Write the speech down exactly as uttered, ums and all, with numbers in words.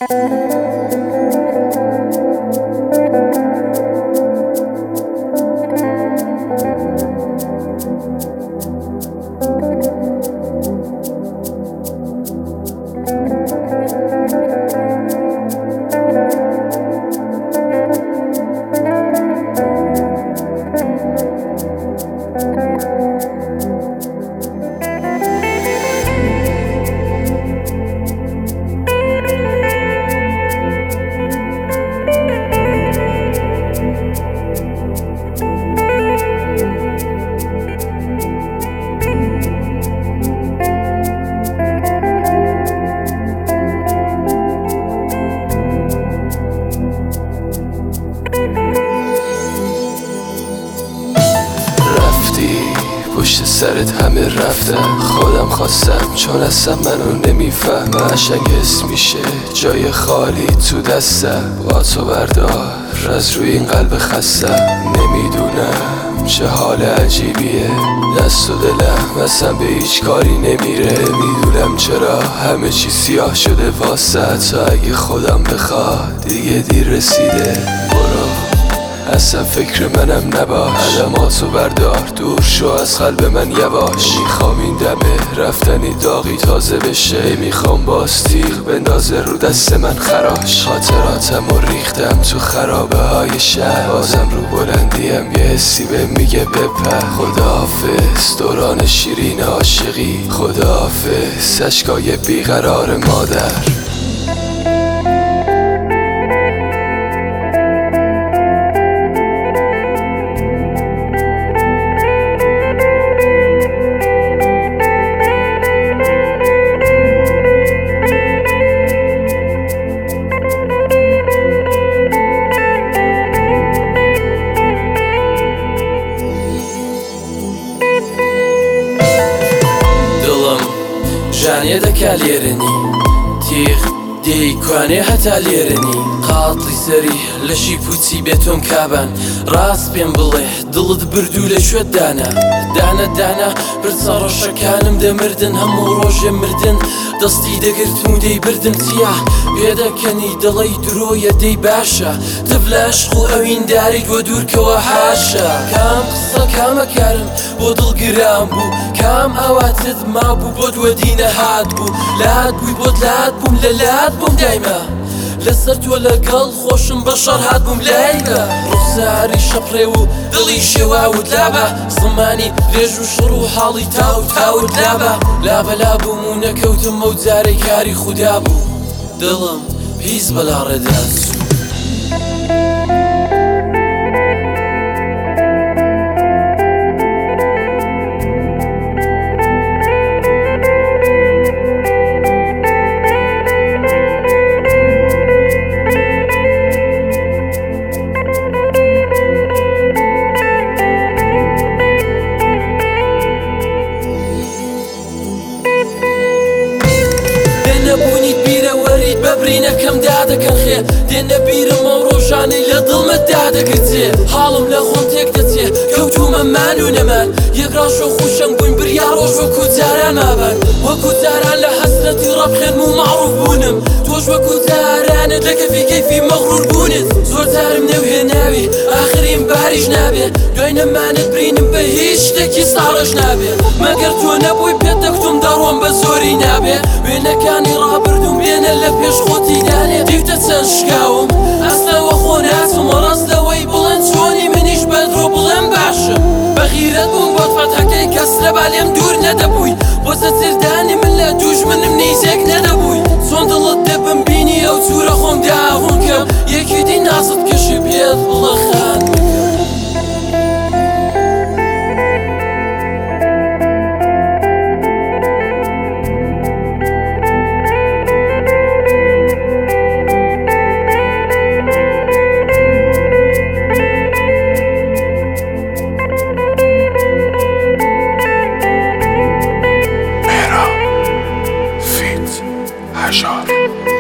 پشت سرت همه رفتم، خودم خواستم چون اصلا منو نمیفهم. قشنگ حس میشه جای خالی تو دستم، با تو بردار از روی این قلب خستم. نمیدونم چه حال عجیبیه، دست و دلم اصلا به هیچ کاری نمیره. نمیدونم چرا همه چی سیاه شده واسه، تا اگه خودم بخواد دیگه دیر رسیده. برو اصلا فکر منم نباش، علاماتو بردار دور شو از قلب من یواش. میخوام این دمه رفتنی داغی تازه بشه، میخوام باز تیغ بندازه رو دست من خراش. خاطراتم و ریختم تو خرابه های شهر، بازم رو بلندیم یه حسی به میگه بپر. خداحافظ دوران شیرین عاشقی، خداحافظ اشکای بیقرار مادر. جانێ دەکا لێرەنی تیغ دەیکوانێ هەتا لێرەنی قاڵی سەری لەشی پوچی بێتۆم کابان. ڕاست پێم بڵێ دڵت بردوو لە شوێت دانا دانا دانا پرچە ڕۆژەکانم دەمردن، هەموو ڕۆژێ مردن دەستی دەگرتم و دەی بردم چیا پێدەکەنی دڵی درۆیە دەی باشە تف لە عشق و ئەوینداری گۆ دوورکەوە حاشە. کام قسە کامە کارم بۆ دڵگران بوو، کام ئاواتت مابوو بۆ دووەدی نەهات بوو. لات بووی بۆت لات بووم لە لات بووم دایمە لەسەر تۆ لەگەڵ خۆشم بەشەر هات بووم لایبە. ڕوخساری شەپڕێ و دڵی شێواوت لابە، زمانی درێژ و شڕ و حاڵی تاو تاوت لابە. لابە لابووم و نەکەوتم ئەو جارەی کاری خودا بوو، دڵم پیس بەلاڕێدات. نەبوونیت بیرە وەریت بەبرینەکەم دادەکەن خێ، دێنە بیرم ئەو ڕۆژانەی لە دڵمت دادەگرچێ. حاڵم لە خۆم تێک دەچێ کەوتومە مان و نەمان، یەکڕاش و خوشەنگ بووین بریا ڕۆژ وەکو جاران مابان. وەکو جاران لە حەسرەتی ڕەبخێن و مەعروف بوونم، تۆش وەکو جارانت لە کەفی کەیفی مەغروور بوونت. زۆر جارم نەوهێناوێ ئاخرین باریش نابێ، دوای نەمانت برینم بە هیچ شتێکی ساڕش نابێ. مەگەر تۆ نەبووی پێت دەکتم دەڕۆم بە زۆری نابێ. وێنەکانی ڕابردوم بێنە لە پێش خۆتی دانێ، دیوتە چەند شکاوم ئەستەوە خۆ ناچم ڕاستەوەی بڵێن چۆنی منیش بەدرۆ بڵێم باشم. بەغیرەت بووم بۆت فەتحەکەی کەس لە بالێم دوور نەدەبووی، بۆ سەرسردانی من لە دوژمنم نیزێک نەدەبووی. چۆن دڵت دەبم بینی ئەو جوورە خۆم داڕوون کەم، یەکی دی نازت کەشی پێت بڵە خان بکەم. شهر